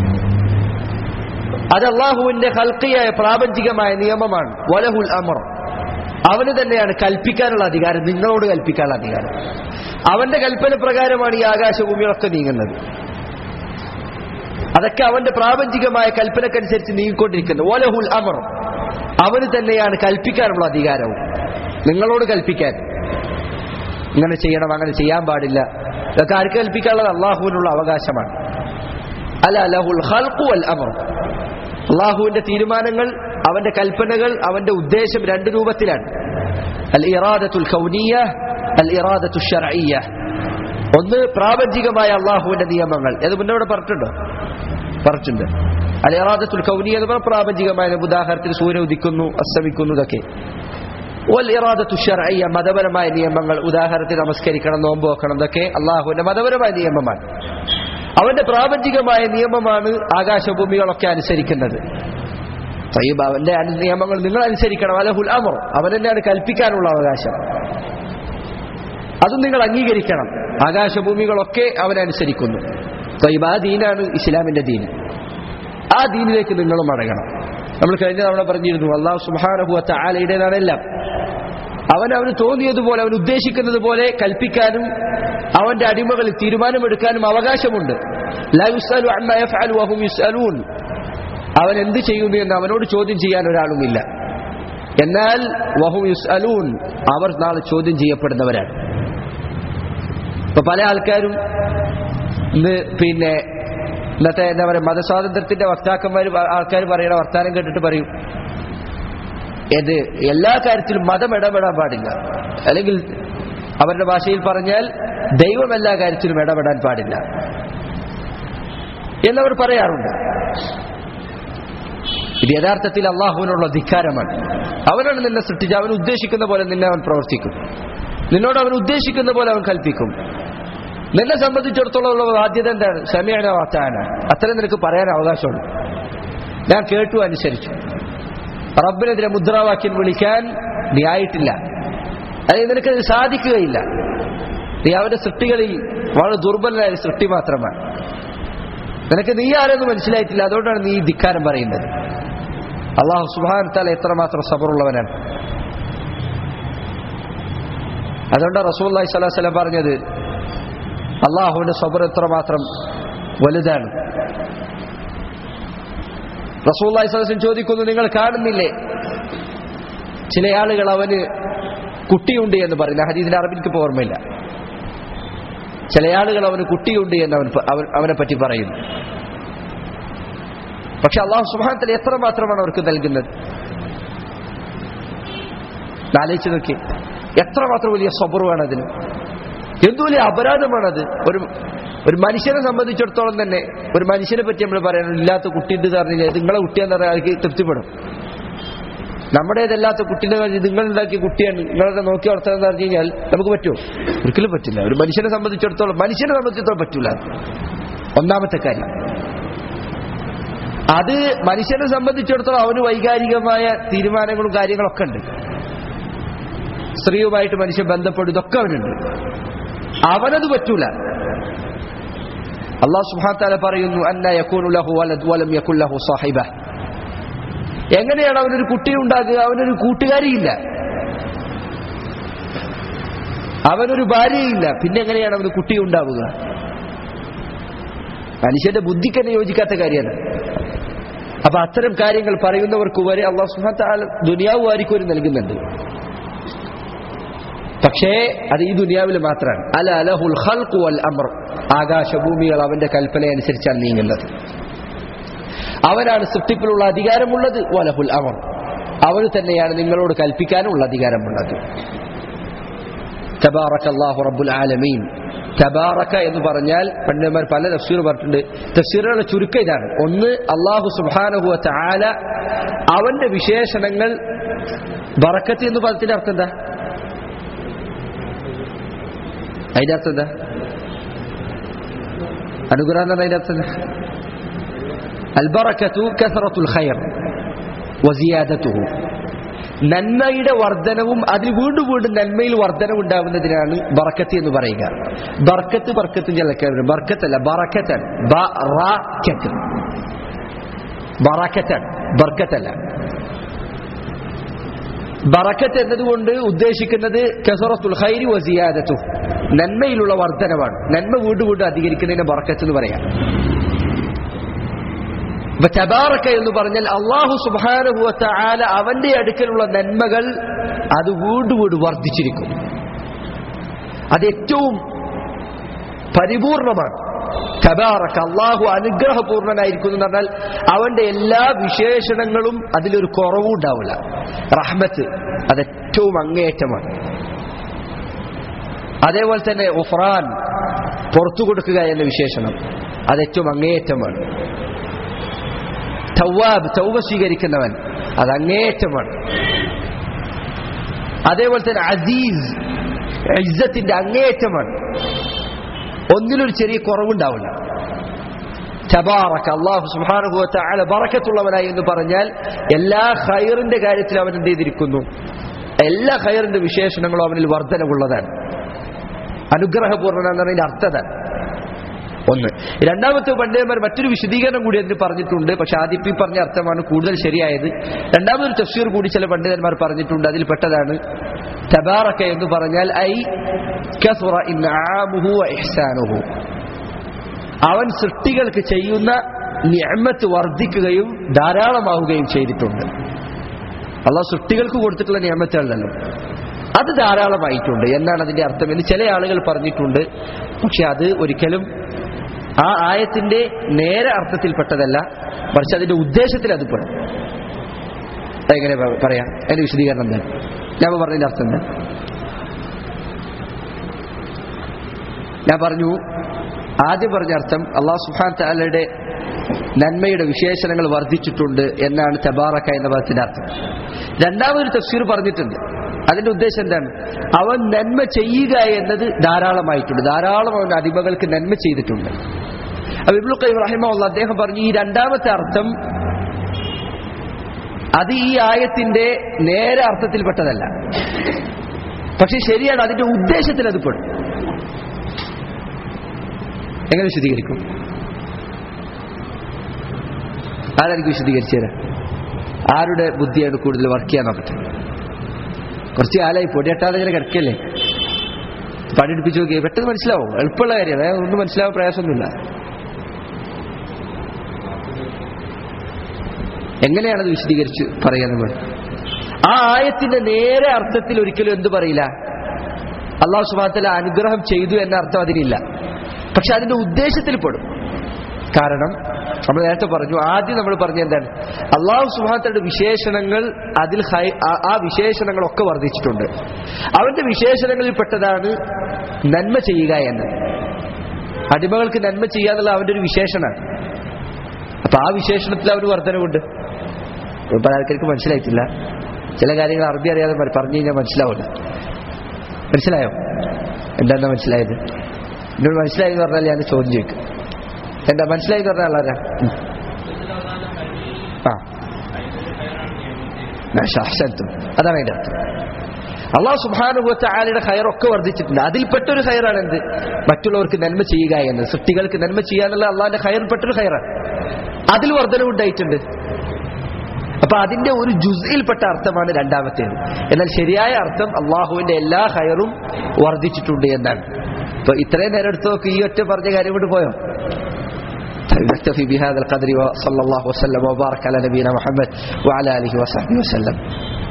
അത് അല്ലാഹുവിന്റെ ഖൽഖിയായ പ്രാപഞ്ചികമായ നിയമമാണ്. വലഹുൽ അമർ, അവന് തന്നെയാണ് കൽപ്പിക്കാനുള്ള അധികാരം, നിങ്ങളോട് കൽപ്പിക്കാനുള്ള അധികാരം. അവന്റെ കൽപ്പന പ്രകാരമാണ് ഈ ആകാശഭൂമികളൊക്കെ നീങ്ങുന്നത്. അതൊക്കെ അവന്റെ പ്രാപഞ്ചികമായ കൽപ്പനക്കനുസരിച്ച് നീങ്ങിക്കൊണ്ടിരിക്കുന്നത്. വലഹുൽ അമർ, അവന് തന്നെയാണ് കൽപ്പിക്കാനുള്ള അധികാരവും, നിങ്ങളോട് കൽപ്പിക്കാൻ. ഇങ്ങനെ ചെയ്യണം, അങ്ങനെ ചെയ്യാൻ പാടില്ല, ഇതൊക്കെ ആർക്ക് കൽപ്പിക്കാനുള്ളത്? അള്ളാഹുവിനുള്ള അവകാശമാണ്. അല ലഹുൽ ഖൽഖു വൽ അമർ, അള്ളാഹുവിന്റെ തീരുമാനങ്ങൾ, അവന്റെ കൽപ്പനകൾ, അവന്റെ ഉദ്ദേശം രണ്ട് രൂപത്തിലാണ്. അൽ ഇറാദത്തുൽ കൗനിയ്യ, അൽ ഇറാദത്തു ശർഇയ്യ. ഒന്ന് പ്രാപഞ്ചികമായ അള്ളാഹുവിന്റെ നിയമങ്ങൾ, അത് മുന്നോട്ട് പറഞ്ഞിട്ടുണ്ടോ? പറഞ്ഞിട്ടുണ്ട്. അൽ ഇറാദത്തുൽ കൗനിയ്യ എന്ന് പറഞ്ഞാൽ പ്രാപഞ്ചികമായ, ഉദാഹരണത്തിന് സൂര്യൻ ഉദിക്കുന്നു, അസ്തമിക്കുന്നു, ഇതൊക്കെ. വൽ ഇറാദത്തു ശർഇയ്യ, മതപരമായ നിയമങ്ങൾ, ഉദാഹരണത്തിന് നമസ്കരിക്കണം, നോമ്പ് വെക്കണം, ഇതൊക്കെ അള്ളാഹുവിന്റെ മതപരമായ നിയമമാണ്. അവന്റെ പ്രാപഞ്ചികമായ നിയമമാണ് ആകാശഭൂമികളൊക്കെ അനുസരിക്കുന്നത്. അവന്റെ നിയമങ്ങൾ നിങ്ങൾ അനുസരിക്കണം. അലഹുൽ അമർ, അവൻ തന്നെയാണ് കൽപ്പിക്കാനുള്ള അവകാശം, അതും നിങ്ങൾ അംഗീകരിക്കണം. ആകാശഭൂമികളൊക്കെ അവനനുസരിക്കുന്നു. ആ ദീനാണ് ഇസ്ലാമിന്റെ ദീൻ. ആ ദീനിലേക്ക് നിങ്ങളും അടങ്ങണം. നമ്മൾ കഴിഞ്ഞ തവണ പറഞ്ഞിരുന്നു, അല്ലാഹു സുബ്ഹാനഹു വ തആലയുടേതാണ് എല്ലാം. അവൻ അവന് തോന്നിയതുപോലെ, അവൻ ഉദ്ദേശിക്കുന്നത് പോലെ കൽപ്പിക്കാനും അവന്റെ അടിമകളിൽ തീരുമാനമെടുക്കാനും അവകാശമുണ്ട്. ലാ യുസ്അലു അമ്മാ യഫ്അലു വഹും യുസ്അലൂൻ, അവൻ എന്ത് ചെയ്യുന്നു എന്ന് അവനോട് ചോദ്യം ചെയ്യാൻ ഒരാളുമില്ല. എന്നാൽ വഹും യുസ്അലൂൻ, അവർ നാളെ ചോദ്യം ചെയ്യപ്പെടുന്നവരാണ്. ഇപ്പൊ പല ആൾക്കാരും ഇന്ന് പിന്നെ ഇന്നത്തെ എന്താ പറയുക, മതസ്വാതന്ത്ര്യത്തിന്റെ വക്താക്കന്മാർ ആൾക്കാർ പറയുന്ന വർത്താനം കേട്ടിട്ട് പറയും, ഏത് എല്ലാ കാര്യത്തിലും മതം ഇടപെടാൻ പാടില്ല, അല്ലെങ്കിൽ അവരുടെ ഭാഷയിൽ പറഞ്ഞാൽ ദൈവം എല്ലാ കാര്യത്തിലും ഇടപെടാൻ പാടില്ല എന്നവർ പറയാറുണ്ട്. ഇത് യഥാർത്ഥത്തിൽ അള്ളാഹുവിനുള്ള ധിക്കാരമാണ്. അവനാണ് നിന്നെ സൃഷ്ടിച്ചത്, അവൻ ഉദ്ദേശിക്കുന്ന പോലെ നിന്നെ അവൻ പ്രവർത്തിക്കും, നിന്നോട് അവൻ ഉദ്ദേശിക്കുന്ന പോലെ അവൻ കൽപ്പിക്കും. നിന്നെ സംബന്ധിച്ചിടത്തോളം ഉള്ള ബാധ്യത എന്താണ്? സമീഅന വഅതഅന, അത്രയും നിനക്ക് പറയാൻ അവകാശമുള്ളൂ. ഞാൻ കേട്ടു, അനുസരിച്ചു. റബ്ബിനെതിരെ മുദ്രാവാക്യം വിളിക്കാൻ നീ ആയിട്ടില്ല, അല്ലെങ്കിൽ നിനക്കത് സാധിക്കുകയില്ല. നീ അവന്റെ സൃഷ്ടികളിൽ വളരെ ദുർബലനായ സൃഷ്ടി മാത്രമാണ്. നിനക്ക് നീ ആരെന്ന് മനസ്സിലായിട്ടില്ല, അതുകൊണ്ടാണ് നീ ധിക്കാരം പറയുന്നത്. അല്ലാഹു സുബ്ഹാനഹു വ തആല എത്രമാത്രം സബറുള്ളവനാണ്. അതുകൊണ്ടാണ് റസൂലുള്ളാഹി സ്വല്ലല്ലാഹു അലൈഹി വസല്ലം പറഞ്ഞത്, അള്ളാഹുവിന്റെ സബർ എത്രമാത്രം വലുതാണ്. റസൂലുള്ളാഹി സ്വല്ലല്ലാഹു അലൈഹി വസല്ലം ചോദിക്കുന്നു, നിങ്ങൾ കാണുന്നില്ലേ ചില ആളുകൾ അവന് കുട്ടിയുണ്ട് എന്ന് പറയുന്ന ഹദീസിന്റെ അറബിക്ക് ഇപ്പോൾ ഓർമ്മയില്ല. ചില ആളുകൾ അവന് കുട്ടിയുണ്ട് എന്ന് അവൻ അവനെ പറ്റി പറയുന്നു. പക്ഷെ അല്ലാഹു സുബ്ഹാനഹു വ തആല എത്രമാത്രമാണ് അവർക്ക് നൽകുന്നത്. ആലോചിച്ച് നോക്കി, എത്രമാത്രം വലിയ സബറുമാണ് അതിന്, എന്തു വലിയ അപരാധമാണത്. ഒരു ഒരു മനുഷ്യനെ സംബന്ധിച്ചിടത്തോളം തന്നെ, ഒരു മനുഷ്യനെ പറ്റി നമ്മൾ പറയണം, ഇല്ലാത്ത കുട്ടിയുണ്ട് എന്ന് പറഞ്ഞാൽ നിങ്ങളെ കുട്ടിയെന്ന് പറഞ്ഞാൽ ആൾക്ക് തൃപ്തിപ്പെടും. നമ്മുടേതല്ലാത്ത കുട്ടീനെ നിങ്ങളുണ്ടാക്കിയ കുട്ടിയാണ് നിങ്ങളെ നോക്കി വളർത്താൻ എന്ന് പറഞ്ഞു കഴിഞ്ഞാൽ നമുക്ക് പറ്റുമോ? ഒരിക്കലും പറ്റില്ല. ഒരു മനുഷ്യനെ സംബന്ധിച്ചിടത്തോളം മനുഷ്യനെ സംബന്ധിച്ചിടത്തോളം പറ്റൂല. ഒന്നാമത്തെ കാര്യം അത് മനുഷ്യനെ സംബന്ധിച്ചിടത്തോളം അവന് വൈകാരികമായ തീരുമാനങ്ങളും കാര്യങ്ങളൊക്കെ ഉണ്ട്. സ്ത്രീയുമായിട്ട് മനുഷ്യൻ ബന്ധപ്പെടും, ഇതൊക്കെ അവനുണ്ട്. അവനത് പറ്റൂല. അല്ലാഹു സുബ്ഹാനഹു വ തആല പറയുന്നു, അന്നാ യകൂനു ലഹു വലദ് വലം യകുൽ ലഹു സാഹിബ. എങ്ങനെയാണ് അവനൊരു കുട്ടി ഉണ്ടാകുക? അവനൊരു കൂട്ടുകാരിയില്ല, അവനൊരു ഭാര്യയില്ല, പിന്നെ എങ്ങനെയാണ് അവന് കുട്ടി ഉണ്ടാവുക? മനുഷ്യന്റെ ബുദ്ധിക്ക് തന്നെ യോജിക്കാത്ത കാര്യമാണ്. അപ്പൊ അത്തരം കാര്യങ്ങൾ പറയുന്നവർക്ക് വരെ അല്ലാഹു സുബ്ഹാനഹു വ തആല ദുനിയാവ് വാരിക്കോരി നൽകുന്നുണ്ട്. പക്ഷേ അത് ഈ ദുനിയാവിൽ മാത്രമാണ്. അല ലഹുൽ ഖൽഖു വൽ അംർ, ആകാശഭൂമികൾ അവന്റെ കൽപ്പന അനുസരിച്ചാണ് നീങ്ങുന്നത്. അവനാണ് സൃഷ്ടിപ്പിലുള്ള അധികാരമുള്ളത്. വലഹുൽ അമർ, അവന് തന്നെയാണ് നിങ്ങളോട് കൽപ്പിക്കാനുള്ള അധികാരമുള്ളത്. തബാറകല്ലാഹു റബ്ബുൽ ആലമീൻ. തബാറക എന്ന് പറഞ്ഞാൽ പണ്ഡിതന്മാർ പല തഫ്സീർ പറഞ്ഞിട്ടുണ്ട്. തഫ്സീറുകളുടെ ചുരുക്കം ഇതാണ്. ഒന്ന്, അല്ലാഹു സുബ്ഹാനഹു വ തആല അവന്റെ വിശേഷണങ്ങൾ. ബറക്കത്ത് എന്ന് പദത്തിന്റെ അർത്ഥം എന്താ? അതിന്റെ അർത്ഥം എന്താ? അനുഗ്രഹം എന്ന് പറഞ്ഞ അതിന്റെ അർത്ഥം എന്താ? അൽ ബറകതു കസറത്തുൽ ഖൈർ വസിയാദതുഹു, നന്മയുടെ വർധനവും അതിൽ വീണ്ടും വീണ്ടും നന്മയിൽ വർധനവ് ഉണ്ടാവുന്നതിനാണ് ബറക്കത്ത് എന്ന് പറയുക. ബർക്കത്ത് ബർക്കത്ത് ചിലക്കാറുണ്ട്, ബർക്കത്തല്ല ബറക്കത്തൻ, ബറക്കത്ത് ബറക്കത്തൻ, ബർക്കത്തല്ല. ബറക്കത്ത് എന്നതുകൊണ്ട് ഉദ്ദേശിക്കുന്നത് കസറത്തുൽ ഖൈരി വസിയാദതുഹു, നന്മയിലുള്ള വർധനവാണ്. നന്മ വീണ്ടും വീണ്ടും അധികരിക്കുന്നതിന് ബറക്കത്ത് എന്ന് പറയാം. തബാറക എന്ന് പറഞ്ഞാൽ അല്ലാഹു സുബ്ഹാനഹു വ തആല അവന്റെ അടുക്കലുള്ള നന്മകൾ അത് വീണ്ടും വീണ്ടും വർദ്ധിച്ചിരിക്കും. അത് ഏറ്റവും പരിപൂർണമാണ്. തബാറക, അല്ലാഹു അനുഗ്രഹപൂർണനായിരിക്കുന്നു എന്ന് പറഞ്ഞാൽ അവന്റെ എല്ലാ വിശേഷണങ്ങളും അതിലൊരു കുറവും ഉണ്ടാവില്ല. റഹ്മത്ത് അത് ഏറ്റവും അങ്ങേയറ്റമാണ്. അതേപോലെ തന്നെ ഗുഫ്റാൻ, പുറത്തു കൊടുക്കുക എന്ന വിശേഷണം അത് ഏറ്റവും അങ്ങേയറ്റമാണ്. തവ്വാബ്, തൗബ സ്വീകരിക്കുന്നവൻ അത് അങ്ങേയറ്റമാണ്. അതേപോലെ തന്നെ അസീസ്, ഇസ്സത്തിന്റെ അങ്ങേയറ്റമാണ്. ഒന്നിലൊരു ചെറിയ കുറവുണ്ടാവില്ല. തബാറക, അല്ലാഹു സുബ്ഹാനഹു വ തആല ബറക്കത്തുള്ളവനായി എന്ന് പറഞ്ഞാൽ എല്ലാ ഖൈറിന്റെ കാര്യത്തിൽ അവൻ എന്ത് ചെയ്തിരിക്കുന്നു, എല്ലാ ഖൈറിന്റെ വിശേഷണങ്ങളും അവനിൽ വർധനവുള്ളതാണ്. അനുഗ്രഹപൂർണ്ണനാണെന്ന് പറഞ്ഞതിന്റെ അർത്ഥതാണ് ഒന്ന്. രണ്ടാമത്തെ പണ്ഡിതന്മാർ മറ്റൊരു വിശദീകരണം കൂടി അതിന് പറഞ്ഞിട്ടുണ്ട്. പക്ഷെ ആദ്യം ഈ പറഞ്ഞ അർത്ഥമാണ് കൂടുതൽ ശരിയായത്. രണ്ടാമതൊരു തഫ്സീർ കൂടി ചില പണ്ഡിതന്മാർ പറഞ്ഞിട്ടുണ്ട്. അതിൽ പെട്ടതാണ് തബാറക എന്ന് പറഞ്ഞാൽ ഐ കസുറ ഇൻആമുഹു വ ഇഹ്സാനുഹു, അവൻ സൃഷ്ടികൾക്ക് ചെയ്യുന്ന നിഅമത്ത് വർദ്ധിക്കുകയും ധാരാളമാവുകയും ചെയ്തിട്ടുണ്ട്. അല്ലാഹു സൃഷ്ടികൾക്ക് കൊടുത്തിട്ടുള്ള നിഅമത്തുകളല്ലോ അത് ധാരാളമായിട്ടുണ്ട് എന്നാണ് അതിന്റെ അർത്ഥം എന്ന് ചില ആളുകൾ പറഞ്ഞിട്ടുണ്ട്. പക്ഷെ അത് ഒരിക്കലും ആ ആയത്തിന്റെ നേരെ അർത്ഥത്തിൽപ്പെട്ടതല്ല, മറിച്ച് അതിന്റെ ഉദ്ദേശത്തിൽ അത് പെടും. എങ്ങനെ പറയാം? അതിന്റെ വിശദീകരണം എന്താണ്? ഞാൻ പറഞ്ഞതിന്റെ അർത്ഥം എന്താ? ഞാൻ പറഞ്ഞു, ആദ്യം പറഞ്ഞ അർത്ഥം അല്ലാഹു സുബ്ഹാനഹു തആലയുടെ നന്മയുടെ വിശേഷണങ്ങൾ വർദ്ധിച്ചിട്ടുണ്ട് എന്നാണ് തബാറക എന്ന പദത്തിന്റെ അർത്ഥം. രണ്ടാമതൊരു തഫ്സീർ പറഞ്ഞിട്ടുണ്ട്. അതിന്റെ ഉദ്ദേശം എന്താണ്? അവൻ നന്മ ചെയ്യുക എന്നത് ധാരാളമായിട്ടുണ്ട്, ധാരാളം അവൻ അടിമകൾക്ക് നന്മ ചെയ്തിട്ടുണ്ട്. അപ്പൊ ഇബ്നുൽ ഖയ്യിം റഹിമഹുല്ലാഹ് അദ്ദേഹം പറഞ്ഞു, ഈ രണ്ടാമത്തെ അർത്ഥം അത് ഈ ആയത്തിന്റെ നേരെ അർത്ഥത്തിൽപ്പെട്ടതല്ല, പക്ഷെ ശരിയാണ്, അതിന്റെ ഉദ്ദേശത്തിൽ അത് പെടും. എങ്ങനെ വിശദീകരിക്കും? ആരെനിക്ക് വിശദീകരിച്ചു തരാം? ആരുടെ ബുദ്ധിയാണ് കൂടുതൽ വർക്ക് ചെയ്യാൻ നോക്കട്ടെ? കുറച്ച് കാലമായി പൊടിയട്ടാതെ ഇങ്ങനെ കിടക്കല്ലേ, പണിയെടുപ്പിച്ച് നോക്കിയേ പെട്ടെന്ന് മനസ്സിലാവും. എളുപ്പമുള്ള കാര്യം, അതായത് ഒന്നും മനസ്സിലാവാൻ പ്രയാസമൊന്നുമില്ല. എങ്ങനെയാണത് വിശദീകരിച്ച് പറയുന്നത്? ആ ആയത്തിന്റെ നേരെ അർത്ഥത്തിൽ ഒരിക്കലും എന്ത് പറയില്ല, അല്ലാഹു സുബ്ഹാനഹു വ തആല അനുഗ്രഹം ചെയ്തു എന്ന അർത്ഥം അതിനില്ല. പക്ഷെ അതിന്റെ ഉദ്ദേശത്തിൽ പെടും. കാരണം നമ്മൾ നേരത്തെ പറഞ്ഞു, ആദ്യം നമ്മൾ പറഞ്ഞ എന്താണ്, അല്ലാഹു സുബ്ഹാനഹു വ തആലയുടെ വിശേഷണങ്ങൾ അതിൽ ആ വിശേഷണങ്ങളൊക്കെ വർദ്ധിച്ചിട്ടുണ്ട്. അവന്റെ വിശേഷണങ്ങളിൽ പെട്ടതാണ് നന്മ ചെയ്യുക എന്ന്. അടിമകൾക്ക് നന്മ ചെയ്യാന്നുള്ള അവന്റെ ഒരു വിശേഷണമാണ്. അപ്പൊ ആ വിശേഷണത്തിൽ അവന് വർധനവുണ്ട്. പല ആൾക്കാർക്ക് മനസ്സിലായിട്ടില്ല. ചില കാര്യങ്ങൾ അറബി അറിയാതെ പറഞ്ഞു കഴിഞ്ഞാൽ മനസ്സിലാവില്ല. മനസ്സിലായോ? എന്താ മനസ്സിലായത്? എന്നോട് മനസ്സിലായി എന്ന് പറഞ്ഞാൽ ഞാൻ ചോദ്യം ചോദിക്കും. എന്താ മനസ്സിലായി എന്ന് പറഞ്ഞാൽ ആരാ? ആ അതാണ് അതിന്റെ അർത്ഥം. അല്ലാഹു സുബ്ഹാനഹു വ തആലയുടെ ഖൈറൊക്കെ വർദ്ധിച്ചിട്ടുണ്ട്. അതിൽപ്പെട്ടൊരു ഖൈറാണ് എന്ത്? മറ്റുള്ളവർക്ക് നന്മ ചെയ്യുക എന്ന്, സൃഷ്ടികൾക്ക് നന്മ ചെയ്യാന്നുള്ള അള്ളാഹിന്റെ ഖൈറിൽപ്പെട്ടൊരു ഖൈറാണ്. അതിൽ വർധനവുണ്ടായിട്ടുണ്ട്. അപ്പൊ അതിന്റെ ഒരു ജുസ്ഇൽപ്പെട്ട അർത്ഥമാണ് രണ്ടാമത്തേത്. എന്നാൽ ശരിയായ അർത്ഥം അള്ളാഹുവിന്റെ എല്ലാ ഖൈറും വർദ്ധിച്ചിട്ടുണ്ട് എന്നാണ്. അപ്പൊ ഇത്രയും നേരം എടുത്ത് നോക്കി, ഈ ഒറ്റ പറഞ്ഞ കാര്യം കൊണ്ട് പോയോ? نكتفي بهذا القدر وصلى الله وسلم وبارك على نبينا محمد وعلى آله وصحبه وسلم.